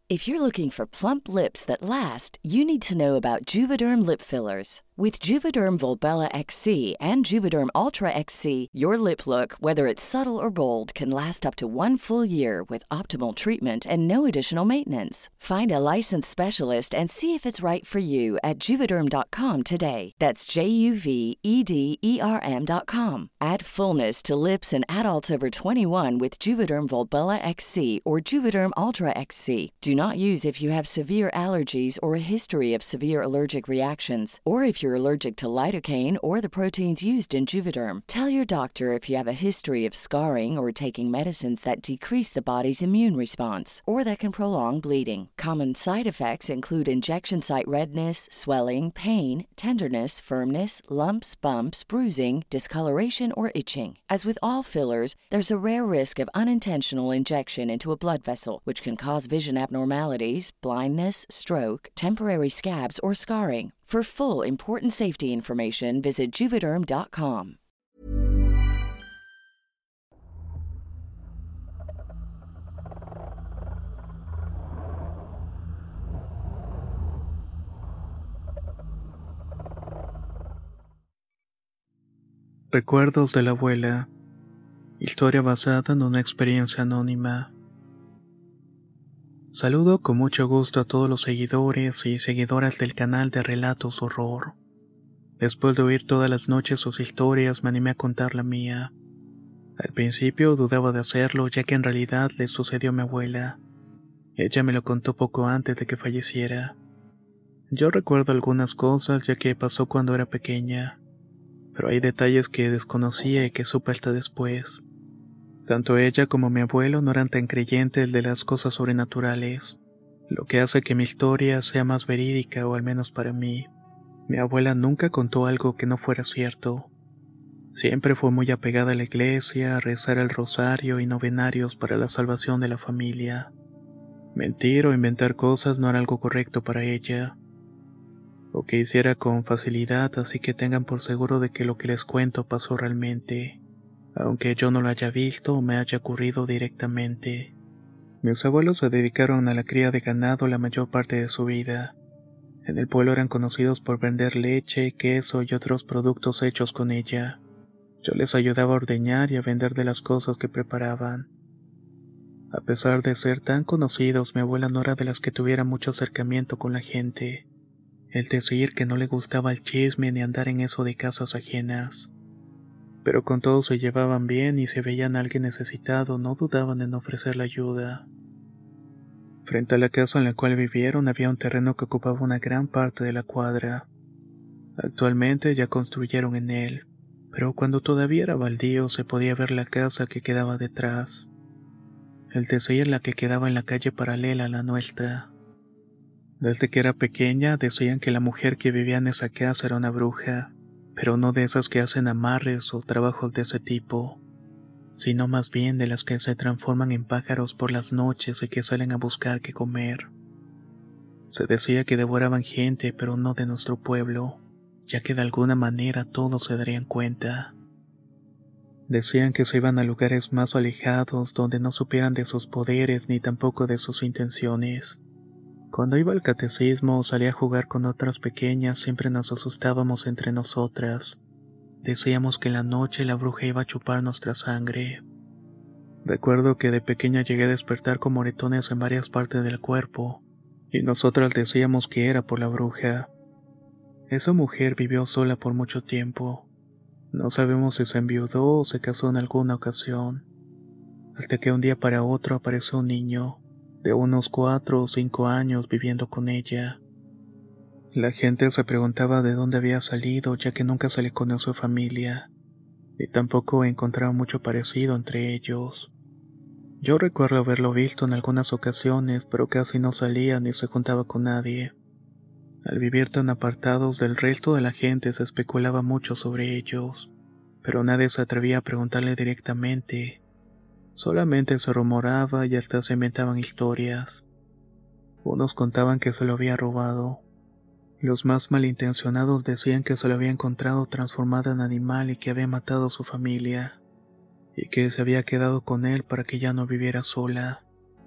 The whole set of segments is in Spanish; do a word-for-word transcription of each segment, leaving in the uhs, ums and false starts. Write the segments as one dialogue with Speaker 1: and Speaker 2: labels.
Speaker 1: If you're looking for plump lips that last, you need to know about Juvederm lip fillers. With Juvederm Volbella X C and Juvederm Ultra X C, your lip look, whether it's subtle or bold, can last up to one full year with optimal treatment and no additional maintenance. Find a licensed specialist and see if it's right for you at juvederm dot com today. That's J U V E D E R M dot com. Add fullness to lips in adults over twenty-one with Juvederm Volbella X C or Juvederm Ultra X C. Do not use if you have severe allergies or a history of severe allergic reactions, or if you're allergic to lidocaine or the proteins used in Juvederm. Tell your doctor if you have a history of scarring or taking medicines that decrease the body's immune response or that can prolong bleeding. Common side effects include injection site redness, swelling, pain, tenderness, firmness, lumps, bumps, bruising, discoloration, or itching. As with all fillers, there's a rare risk of unintentional injection into a blood vessel, which can cause vision abnormalities, blindness, stroke, temporary scabs, or scarring. For full, important safety information, visit juvederm dot com.
Speaker 2: Recuerdos de la abuela. Historia basada en una experiencia anónima. Saludo con mucho gusto a todos los seguidores y seguidoras del canal de Relatos Horror. Después de oír todas las noches sus historias, me animé a contar la mía. Al principio dudaba de hacerlo, ya que en realidad le sucedió a mi abuela. Ella me lo contó poco antes de que falleciera. Yo recuerdo algunas cosas, ya que pasó cuando era pequeña, pero hay detalles que desconocía y que supe hasta después. Tanto ella como mi abuelo no eran tan creyentes de las cosas sobrenaturales, lo que hace que mi historia sea más verídica, o al menos para mí. Mi abuela nunca contó algo que no fuera cierto. Siempre fue muy apegada a la iglesia, a rezar el rosario y novenarios para la salvación de la familia. Mentir o inventar cosas no era algo correcto para ella, o que hiciera con facilidad, así que tengan por seguro de que lo que les cuento pasó realmente, aunque yo no lo haya visto o me haya ocurrido directamente. Mis abuelos se dedicaron a la cría de ganado la mayor parte de su vida. En el pueblo eran conocidos por vender leche, queso y otros productos hechos con ella. Yo les ayudaba a ordeñar y a vender de las cosas que preparaban. A pesar de ser tan conocidos, mi abuela no era de las que tuviera mucho acercamiento con la gente. El decir que no le gustaba el chisme ni andar en eso de casas ajenas. Pero con todos se llevaban bien, y si veían a alguien necesitado no dudaban en ofrecerle ayuda. Frente a la casa en la cual vivieron había un terreno que ocupaba una gran parte de la cuadra. Actualmente ya construyeron en él, pero cuando todavía era baldío se podía ver la casa que quedaba detrás. El decir, la que quedaba en la calle paralela a la nuestra. Desde que era pequeña decían que la mujer que vivía en esa casa era una bruja, pero no de esas que hacen amarres o trabajos de ese tipo, sino más bien de las que se transforman en pájaros por las noches y que salen a buscar qué comer. Se decía que devoraban gente, pero no de nuestro pueblo, ya que de alguna manera todos se darían cuenta. Decían que se iban a lugares más alejados donde no supieran de sus poderes ni tampoco de sus intenciones. Cuando iba al catecismo o salía a jugar con otras pequeñas, siempre nos asustábamos entre nosotras. Decíamos que en la noche la bruja iba a chupar nuestra sangre. Recuerdo que de pequeña llegué a despertar con moretones en varias partes del cuerpo, y nosotras decíamos que era por la bruja. Esa mujer vivió sola por mucho tiempo. No sabemos si se enviudó o se casó en alguna ocasión, hasta que un día para otro apareció un niño de unos cuatro o cinco años viviendo con ella. La gente se preguntaba de dónde había salido, ya que nunca se le conoció familia, y tampoco encontraba mucho parecido entre ellos. Yo recuerdo haberlo visto en algunas ocasiones, pero casi no salía ni se juntaba con nadie. Al vivir tan apartados del resto de la gente se especulaba mucho sobre ellos, pero nadie se atrevía a preguntarle directamente. Solamente se rumoraba y hasta se inventaban historias. Unos contaban que se lo había robado. Los más malintencionados decían que se lo había encontrado transformado en animal y que había matado a su familia, y que se había quedado con él para que ya no viviera sola.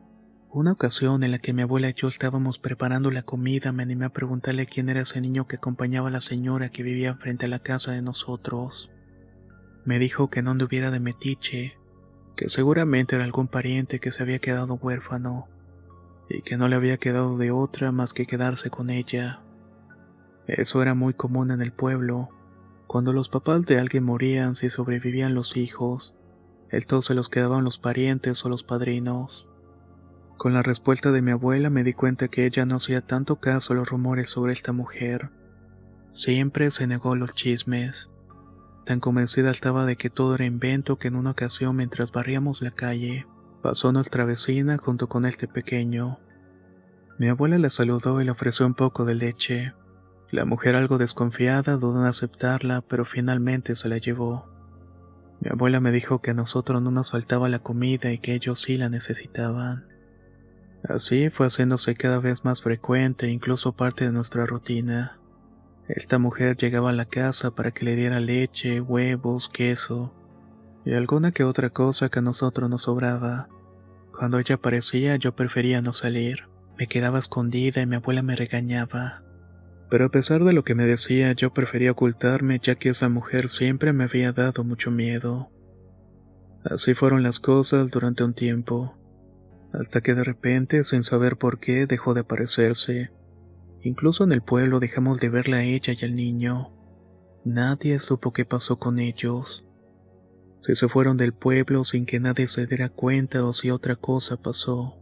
Speaker 2: Una ocasión en la que mi abuela y yo estábamos preparando la comida, me animé a preguntarle quién era ese niño que acompañaba a la señora que vivía frente a la casa de nosotros. Me dijo que no anduviera de metiche, que seguramente era algún pariente que se había quedado huérfano, y que no le había quedado de otra más que quedarse con ella. Eso era muy común en el pueblo. Cuando los papás de alguien morían, si sobrevivían los hijos, estos se los quedaban los parientes o los padrinos. Con la respuesta de mi abuela me di cuenta que ella no hacía tanto caso a los rumores sobre esta mujer. Siempre se negó a los chismes. Tan convencida estaba de que todo era invento que en una ocasión, mientras barríamos la calle, pasó nuestra vecina junto con este pequeño. Mi abuela la saludó y le ofreció un poco de leche. La mujer, algo desconfiada, dudó en aceptarla, pero finalmente se la llevó. Mi abuela me dijo que a nosotros no nos faltaba la comida y que ellos sí la necesitaban. Así fue haciéndose cada vez más frecuente, incluso parte de nuestra rutina. Esta mujer llegaba a la casa para que le diera leche, huevos, queso y alguna que otra cosa que a nosotros nos sobraba. Cuando ella aparecía, yo prefería no salir. Me quedaba escondida y mi abuela me regañaba. Pero a pesar de lo que me decía, yo prefería ocultarme, ya que esa mujer siempre me había dado mucho miedo. Así fueron las cosas durante un tiempo, hasta que de repente, sin saber por qué, dejó de aparecerse. Incluso en el pueblo dejamos de verla a ella y al niño. Nadie supo qué pasó con ellos. Si se fueron del pueblo sin que nadie se diera cuenta o si otra cosa pasó.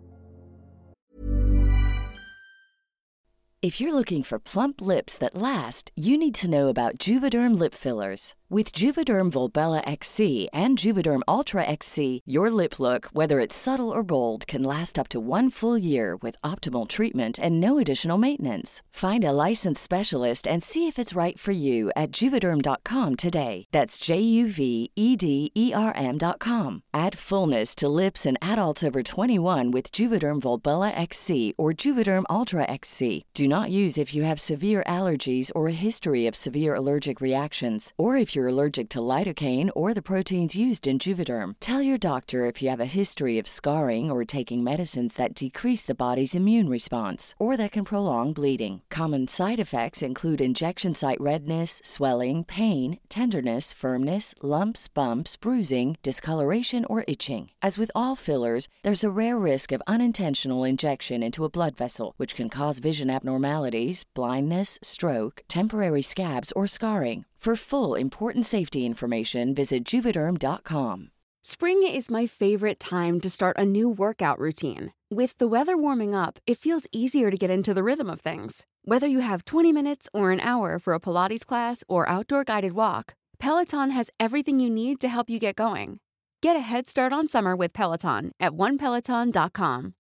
Speaker 1: If you're looking for plump lips that last, you need to know about Juvederm lip fillers. With Juvederm Volbella X C and Juvederm Ultra X C, your lip look, whether it's subtle or bold, can last up to one full year with optimal treatment and no additional maintenance. Find a licensed specialist and see if it's right for you at Juvederm dot com today. That's J U V E D E R M dot com. Add fullness to lips in adults over twenty-one with Juvederm Volbella X C or Juvederm Ultra X C. Do not use if you have severe allergies or a history of severe allergic reactions, or if you're allergic to lidocaine or the proteins used in Juvederm. Tell your doctor if you have a history of scarring or taking medicines that decrease the body's immune response or that can prolong bleeding. Common side effects include injection site redness, swelling, pain, tenderness, firmness, lumps, bumps, bruising, discoloration, or itching. As with all fillers, there's a rare risk of unintentional injection into a blood vessel, which can cause vision abnormalities, blindness, stroke, temporary scabs, or scarring. For full, important safety information, visit Juvederm dot com.
Speaker 3: Spring is my favorite time to start a new workout routine. With the weather warming up, it feels easier to get into the rhythm of things. Whether you have twenty minutes or an hour for a Pilates class or outdoor guided walk, Peloton has everything you need to help you get going. Get a head start on summer with Peloton at one peloton dot com.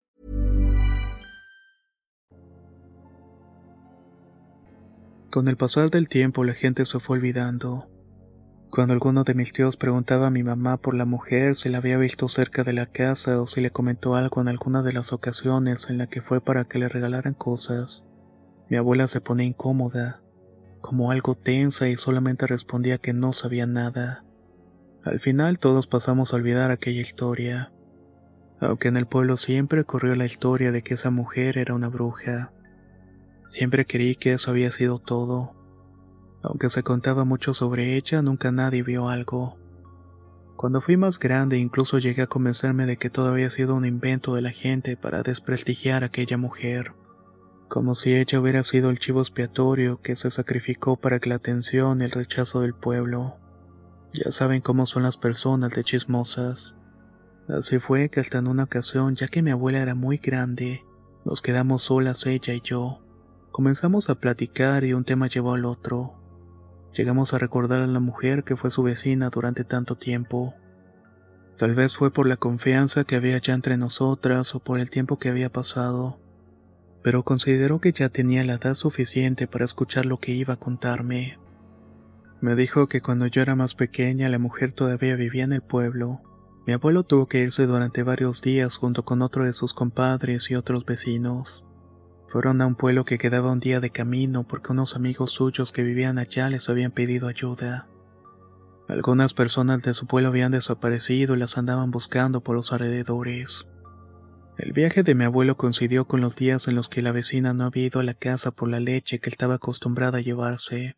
Speaker 2: Con el pasar del tiempo la gente se fue olvidando. Cuando alguno de mis tíos preguntaba a mi mamá por la mujer si la había visto cerca de la casa o si le comentó algo en alguna de las ocasiones en la que fue para que le regalaran cosas, mi abuela se ponía incómoda, como algo tensa, y solamente respondía que no sabía nada. Al final todos pasamos a olvidar aquella historia, aunque en el pueblo siempre corrió la historia de que esa mujer era una bruja. Siempre creí que eso había sido todo. Aunque se contaba mucho sobre ella, nunca nadie vio algo. Cuando fui más grande, incluso llegué a convencerme de que todo había sido un invento de la gente para desprestigiar a aquella mujer. Como si ella hubiera sido el chivo expiatorio que se sacrificó para que la atención y el rechazo del pueblo. Ya saben cómo son las personas de chismosas. Así fue que hasta en una ocasión, ya que mi abuela era muy grande, nos quedamos solas ella y yo. Comenzamos a platicar y un tema llevó al otro. Llegamos a recordar a la mujer que fue su vecina durante tanto tiempo. Tal vez fue por la confianza que había ya entre nosotras o por el tiempo que había pasado, pero consideró que ya tenía la edad suficiente para escuchar lo que iba a contarme. Me dijo que cuando yo era más pequeña la mujer todavía vivía en el pueblo. Mi abuelo tuvo que irse durante varios días junto con otro de sus compadres y otros vecinos. Fueron a un pueblo que quedaba un día de camino porque unos amigos suyos que vivían allá les habían pedido ayuda. Algunas personas de su pueblo habían desaparecido y las andaban buscando por los alrededores. El viaje de mi abuelo coincidió con los días en los que la vecina no había ido a la casa por la leche que estaba acostumbrada a llevarse.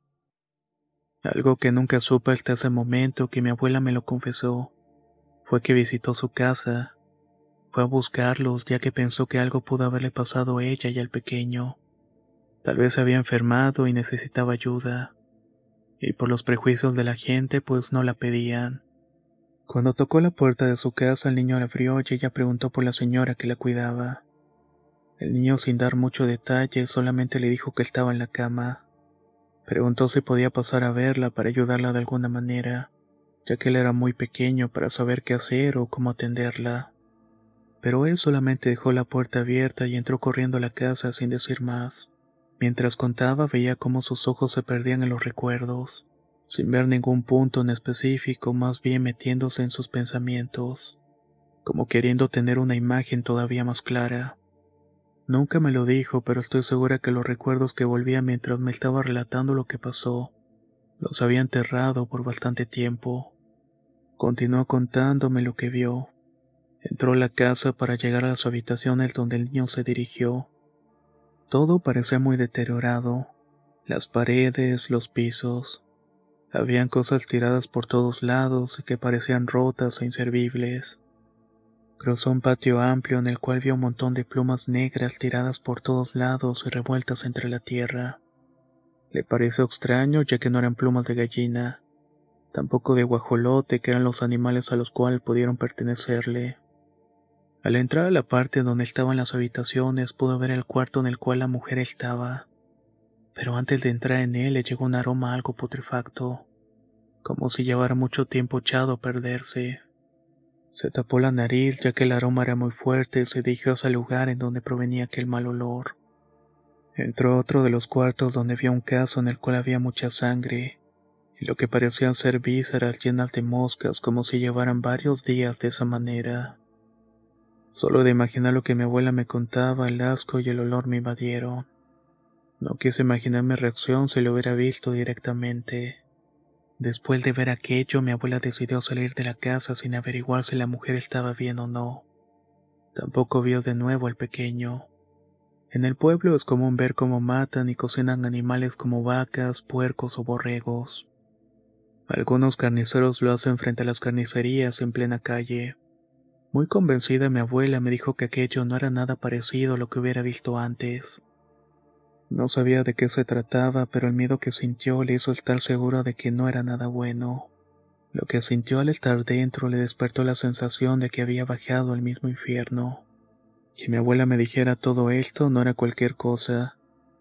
Speaker 2: Algo que nunca supe hasta ese momento que mi abuela me lo confesó, fue que visitó su casa. Fue a buscarlos ya que pensó que algo pudo haberle pasado a ella y al pequeño. Tal vez se había enfermado y necesitaba ayuda. Y por los prejuicios de la gente pues no la pedían. Cuando tocó la puerta de su casa el niño la abrió y ella preguntó por la señora que la cuidaba. El niño sin dar mucho detalle solamente le dijo que estaba en la cama. Preguntó si podía pasar a verla para ayudarla de alguna manera, ya que él era muy pequeño para saber qué hacer o cómo atenderla. Pero él solamente dejó la puerta abierta y entró corriendo a la casa sin decir más. Mientras contaba veía cómo sus ojos se perdían en los recuerdos, sin ver ningún punto en específico, más bien metiéndose en sus pensamientos, como queriendo tener una imagen todavía más clara. Nunca me lo dijo, pero estoy segura que los recuerdos que volvían mientras me estaba relatando lo que pasó, los había enterrado por bastante tiempo. Continuó contándome lo que vio. Entró a la casa para llegar a las habitaciones donde el niño se dirigió. Todo parecía muy deteriorado. Las paredes, los pisos. Habían cosas tiradas por todos lados que parecían rotas e inservibles. Cruzó un patio amplio en el cual vio un montón de plumas negras tiradas por todos lados y revueltas entre la tierra. Le pareció extraño ya que no eran plumas de gallina, tampoco de guajolote, que eran los animales a los cuales pudieron pertenecerle. Al entrar a la parte donde estaban las habitaciones pudo ver el cuarto en el cual la mujer estaba, pero antes de entrar en él le llegó un aroma algo putrefacto, como si llevara mucho tiempo echado a perderse. Se tapó la nariz ya que el aroma era muy fuerte y se dirigió hacia el lugar en donde provenía aquel mal olor. Entró a otro de los cuartos donde vio un caso en el cual había mucha sangre, y lo que parecían ser vísceras llenas de moscas como si llevaran varios días de esa manera. Solo de imaginar lo que mi abuela me contaba, el asco y el olor me invadieron. No quise imaginar mi reacción si lo hubiera visto directamente. Después de ver aquello, mi abuela decidió salir de la casa sin averiguar si la mujer estaba bien o no. Tampoco vio de nuevo al pequeño. En el pueblo es común ver cómo matan y cocinan animales como vacas, puercos o borregos. Algunos carniceros lo hacen frente a las carnicerías en plena calle. Muy convencida mi abuela me dijo que aquello no era nada parecido a lo que hubiera visto antes. No sabía de qué se trataba, pero el miedo que sintió le hizo estar segura de que no era nada bueno. Lo que sintió al estar dentro le despertó la sensación de que había bajado al mismo infierno. Que mi abuela me dijera todo esto no era cualquier cosa,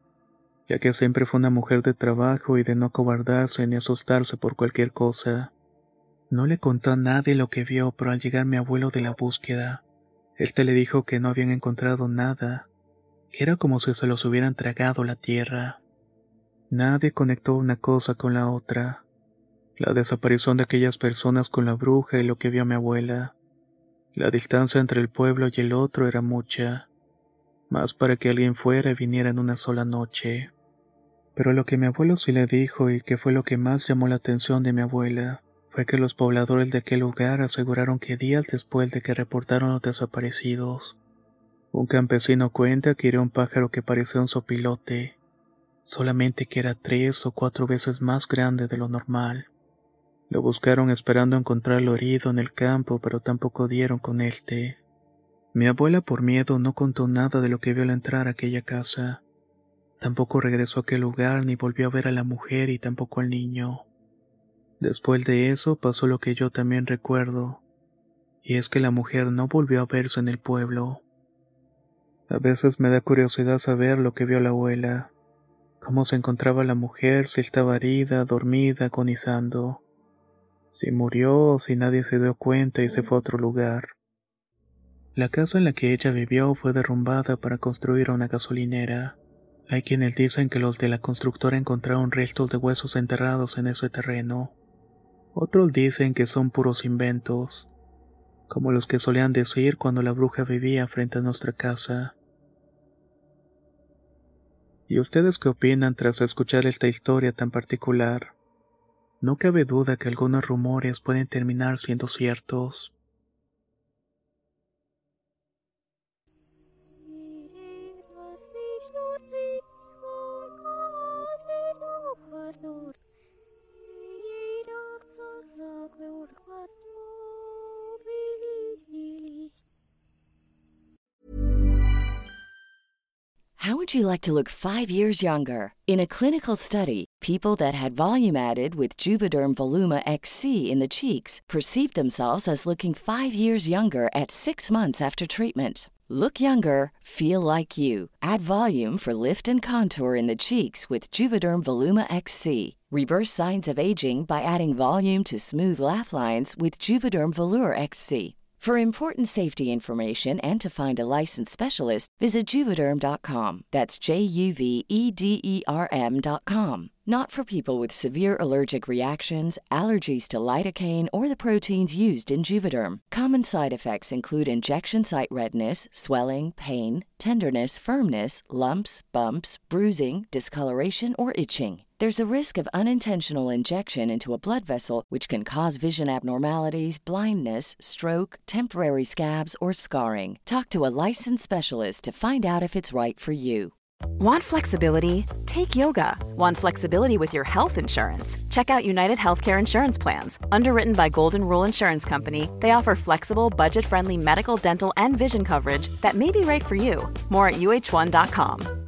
Speaker 2: ya que siempre fue una mujer de trabajo y de no acobardarse ni asustarse por cualquier cosa. No le contó a nadie lo que vio, pero al llegar mi abuelo de la búsqueda, este le dijo que no habían encontrado nada, que era como si se los hubieran tragado la tierra. Nadie conectó una cosa con la otra, la desaparición de aquellas personas con la bruja y lo que vio mi abuela. La distancia entre el pueblo y el otro era mucha, más para que alguien fuera y viniera en una sola noche. Pero lo que mi abuelo sí le dijo y que fue lo que más llamó la atención de mi abuela, fue que los pobladores de aquel lugar aseguraron que días después de que reportaron los desaparecidos, un campesino cuenta que era un pájaro que parecía un sopilote, solamente que era tres o cuatro veces más grande de lo normal. Lo buscaron esperando encontrarlo herido en el campo, pero tampoco dieron con este. Mi abuela por miedo no contó nada de lo que vio al entrar a aquella casa. Tampoco regresó a aquel lugar ni volvió a ver a la mujer y tampoco al niño. Después de eso pasó lo que yo también recuerdo, y es que la mujer no volvió a verse en el pueblo. A veces me da curiosidad saber lo que vio la abuela, cómo se encontraba la mujer, si estaba herida, dormida, agonizando, si murió o si nadie se dio cuenta y se fue a otro lugar. La casa en la que ella vivió fue derrumbada para construir una gasolinera. Hay quienes dicen que los de la constructora encontraron restos de huesos enterrados en ese terreno. Otros dicen que son puros inventos, como los que solían decir cuando la bruja vivía frente a nuestra casa. ¿Y ustedes qué opinan tras escuchar esta historia tan particular? No cabe duda que algunos rumores pueden terminar siendo ciertos.
Speaker 1: How would you like to look five years younger? In a clinical study, people that had volume added with Juvederm Voluma X C in the cheeks perceived themselves as looking five years younger at six months after treatment. Look younger, feel like you. Add volume for lift and contour in the cheeks with Juvederm Voluma X C. Reverse signs of aging by adding volume to smooth laugh lines with Juvederm Volure X C. For important safety information and to find a licensed specialist, visit Juvederm dot com. That's J U V E D E R M dot com. Not for people with severe allergic reactions, allergies to lidocaine, or the proteins used in Juvederm. Common side effects include injection site redness, swelling, pain, tenderness, firmness, lumps, bumps, bruising, discoloration, or itching. There's a risk of unintentional injection into a blood vessel, which can cause vision abnormalities, blindness, stroke, temporary scabs, or scarring. Talk to a licensed specialist to find out if it's right for you.
Speaker 4: Want flexibility? Take yoga. Want flexibility with your health insurance? Check out United Healthcare Insurance Plans. Underwritten by Golden Rule Insurance Company, they offer flexible, budget-friendly medical, dental, and vision coverage that may be right for you. More at U H one dot com.